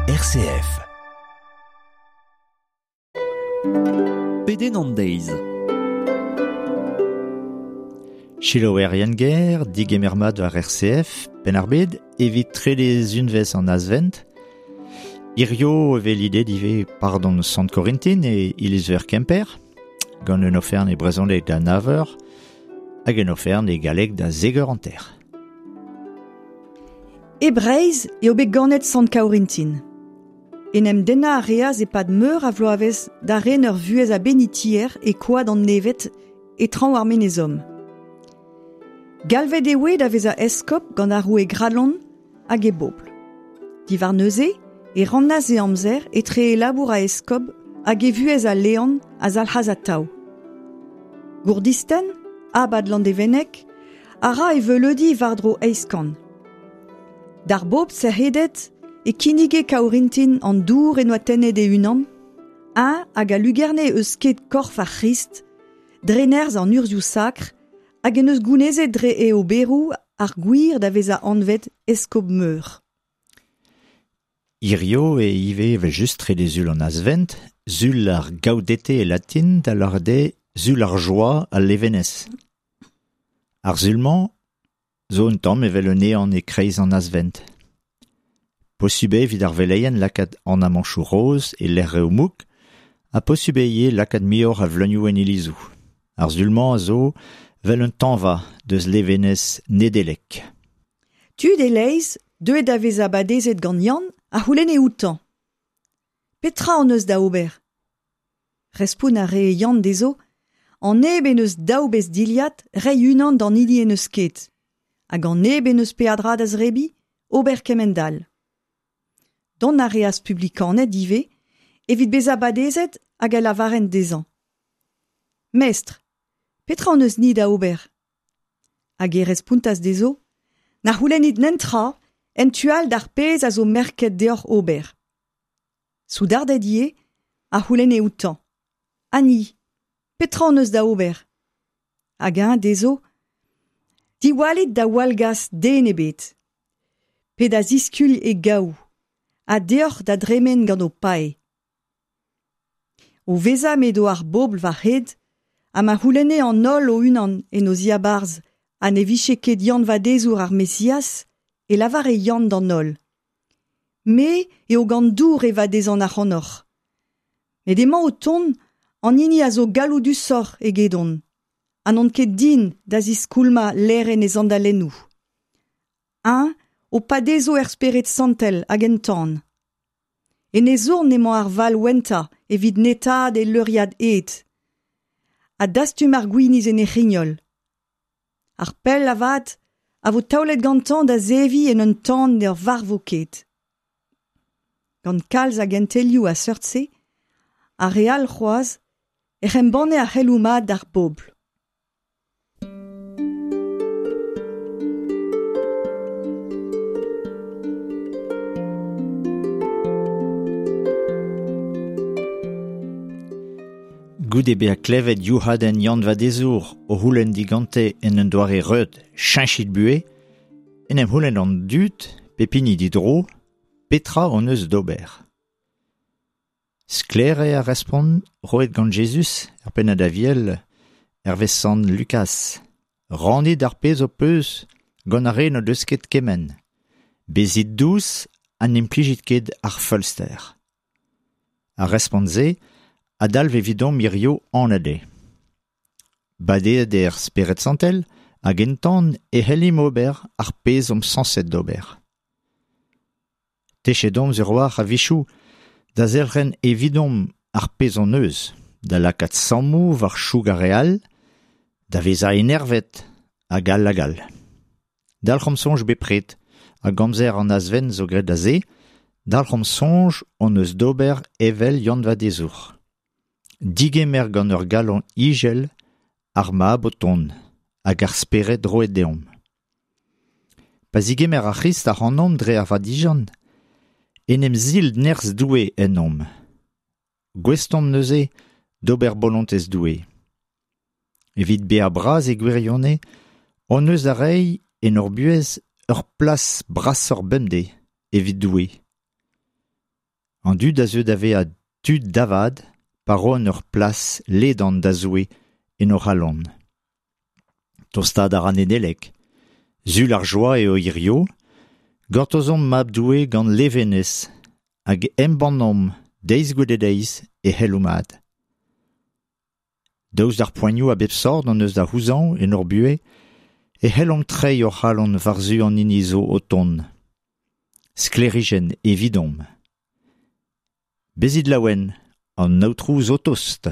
RCF. Peden an deiz. Chiloer Yanger, digemermad war RCF, pen ar bed, evit trelez unvez an asvent. Irio eve l'idée dive pardon Sant Corintin e iliz ver Kemper, gant un offern e brezhonleg da naver, hag un offern e galeg da zeger an ter. E Breiz eo bet ganet Sant Corintin. Enem denna a reaz e pad meur a vloavez da ren ur vuez a benitier e koad an nevet e tran war menezom. Galvet e oe da vez a eskop gant a roue gradlon hag e bobl. Divar neuze e rannaz e amzer e tre e labour a eskop hag e vuez a lean a zalhaz a tau. Gourdisten, abad landevenek, a ra e veleudi vardro eiskan. Dar bob serhedet e kinige Corintin an dour e noatennet e unan, hag a lugerne eus ket korf ar Christ, drenerz an urzioù sakr, hag en eus gounezet dre e oberou ar gwir da vez a anvet eskop meur. Irio e ive vel just trelezul an asvent, zul ar gaudete e latin da larde zul ar joa a levenez. Ar zulman, zo un tamm evel un ean e kreiz an asvent. Posube vid ar veleien lakad an amanchou roz e l'er reo mouk, a posube ie lakad mior a vleugnoù en ilizou. Ar zulman a zo vel un tanva deus levenez nedelek. Tu de leiz, deuet da vez a badezet gant Yann, a c'houlenn e outan. Petra an eus da ober. Respoun a re Yann dezo, an eb en eus daoubez diliat rei unan d'an ili en eus ket, hag an eb en eus peadra da zrebi, ober kemendal. Don a reaz publikanet dive, evit bez a badezet hag a lavarenn dezan. Mestre, petra an eus ni da ober. Hag e respountas dezo, na c'houlennit nentra, en tual d'ar pez a zo merket deoc'h ober. Soudardet ie, a c'houlenn e outan. Ani, petra an eus da ober. Hag un dezo, diwalit da walgas den ebet. Pe da ziskul e gaou, a deoc'h da dremen gant o pae. O veza medo ar bobl va hed, ha ma c'houlenne an ol o unan en o ziabarz, ha ne viche ket Yann va dezour ar Messias, e lavar e Yann d'an ol. Me eo gant dour e va dezan ar c'hanoc'h. Met emañ o ton, an hini a zo galou du sor e gedon. An on ket din da ziskoulma leren e zandalennou. O padezo er speret santel hag en tan. En e zourn emañ ar val wenta evit netad e leuriad et. A dastum ar gwiniz en e c'hignol. Ar pell avad a vo taolet gantan da zevi en un tan d'er varvo ket. Gant kalz hag entelioù a seurtse, a real c'hoaz, e c'hembanne a c'helloumad d'ar bobl. Goude be a klevet youhaden Yann va dezour o c'houlenn digante en un doare reud chinchit bue, en em c'houlenn an dud, pepini didro, petra an eus d'ober. Sklere a respond roet gant Jesus, er penna da viel, vez Sant Lukas. Ranit ar pez o peus gant a re no deus ket kemen. Bezit douz an implijit ket ar folster. A respond ze, a dalv evidon mirio anade. Badeet er speret santel, hag entan e c'hellim ober ar pez sanset d'ober. Techedom ur war a vichou, da zelren evidon ar pez an eus, da lakat sammou var choug a real, da vez a enervet, a gal a gal. Dalc'hom sonj bepret, a gamzer an asven zo gret da ze, dalc'hom sonj an eus d'ober evel Yann va dezour. Digemer gant ur galon igel ar ma boton, hag ar speret roet deom. Pa zigemer a Christ ar an dre ar vadijan, enem zil nerz doue en om. Gwestom neuze d'ober bolontez doue. Evit be a braz e gwirionne, on eus a rei en ur buez ur plas brasor bemde evit doue. An dud a zeu d'ave a dud davad, paron ur plas ledan da zoe en ur halon. Tostad ar anenelek, zul ar joa eo irio, gortozom mab doue gant levenez, hag embannom deiz goudet e helloumad. Daouz d'ar poignou a bep sord an eus da houzan en ur bue, e hellom trei ur halon varzu an inizo o ton. Sklerigen e vidom. Bezid lawen, an naoutrouz o tost.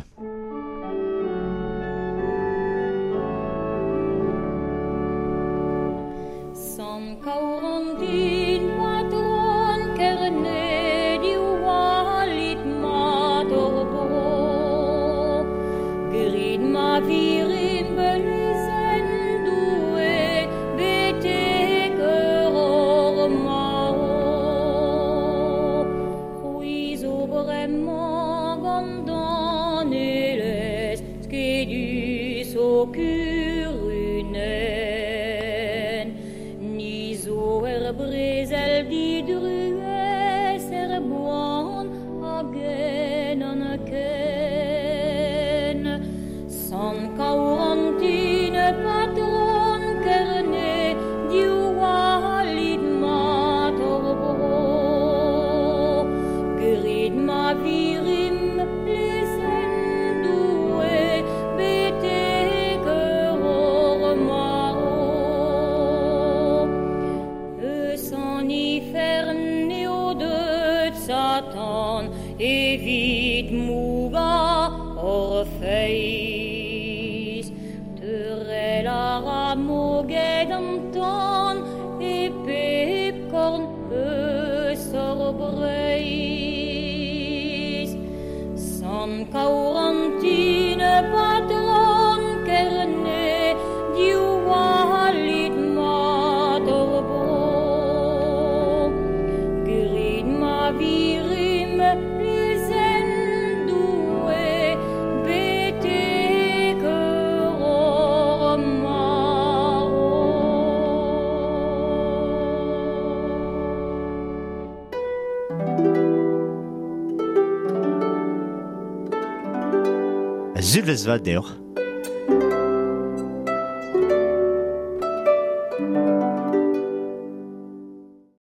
Zulez va deoc'h.